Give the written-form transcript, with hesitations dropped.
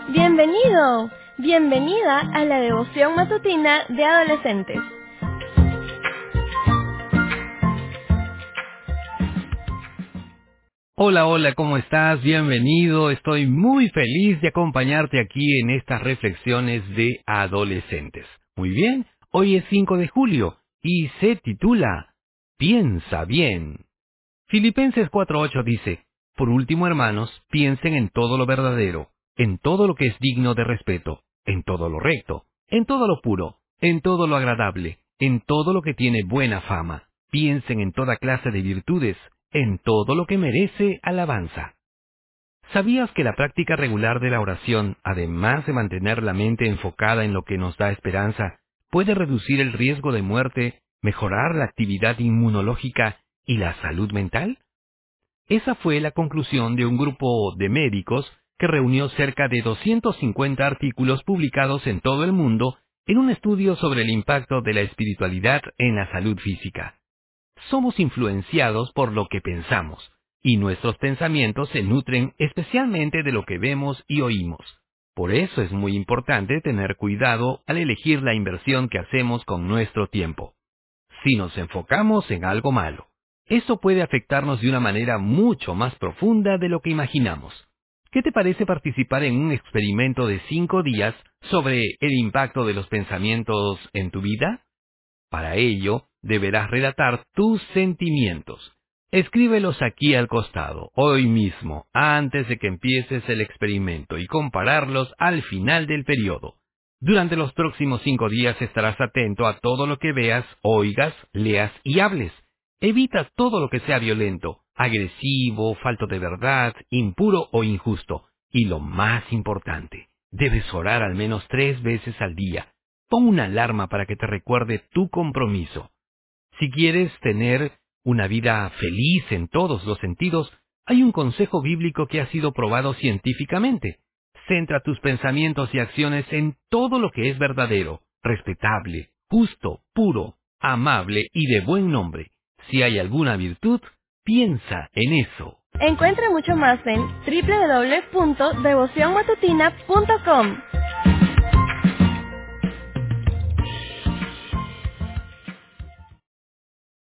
Bienvenido, bienvenida a la devoción matutina de adolescentes. Hola, hola, ¿cómo estás? Bienvenido. Estoy muy feliz de acompañarte aquí en estas reflexiones de adolescentes. Muy bien, hoy es 5 de julio y se titula Piensa bien. Filipenses 4:8 dice, por último, hermanos, piensen en todo lo verdadero, en todo lo que es digno de respeto, en todo lo recto, en todo lo puro, en todo lo agradable, en todo lo que tiene buena fama. Piensen en toda clase de virtudes, en todo lo que merece alabanza. ¿Sabías que la práctica regular de la oración, además de mantener la mente enfocada en lo que nos da esperanza, puede reducir el riesgo de muerte, mejorar la actividad inmunológica y la salud mental? Esa fue la conclusión de un grupo de médicos que reunió cerca de 250 artículos publicados en todo el mundo en un estudio sobre el impacto de la espiritualidad en la salud física. Somos influenciados por lo que pensamos, y nuestros pensamientos se nutren especialmente de lo que vemos y oímos. Por eso es muy importante tener cuidado al elegir la inversión que hacemos con nuestro tiempo. Si nos enfocamos en algo malo, eso puede afectarnos de una manera mucho más profunda de lo que imaginamos. ¿Qué te parece participar en un experimento de 5 días sobre el impacto de los pensamientos en tu vida? Para ello, deberás relatar tus sentimientos. Escríbelos aquí al costado, hoy mismo, antes de que empieces el experimento y compararlos al final del periodo. Durante los próximos 5 días estarás atento a todo lo que veas, oigas, leas y hables. Evita todo lo que sea violento, agresivo, falto de verdad, impuro o injusto. Y lo más importante, debes orar al menos 3 veces al día. Pon una alarma para que te recuerde tu compromiso. Si quieres tener una vida feliz en todos los sentidos, hay un consejo bíblico que ha sido probado científicamente. Centra tus pensamientos y acciones en todo lo que es verdadero, respetable, justo, puro, amable y de buen nombre. Si hay alguna virtud, piensa en eso. Encuentra mucho más en www.devocionmatutina.com.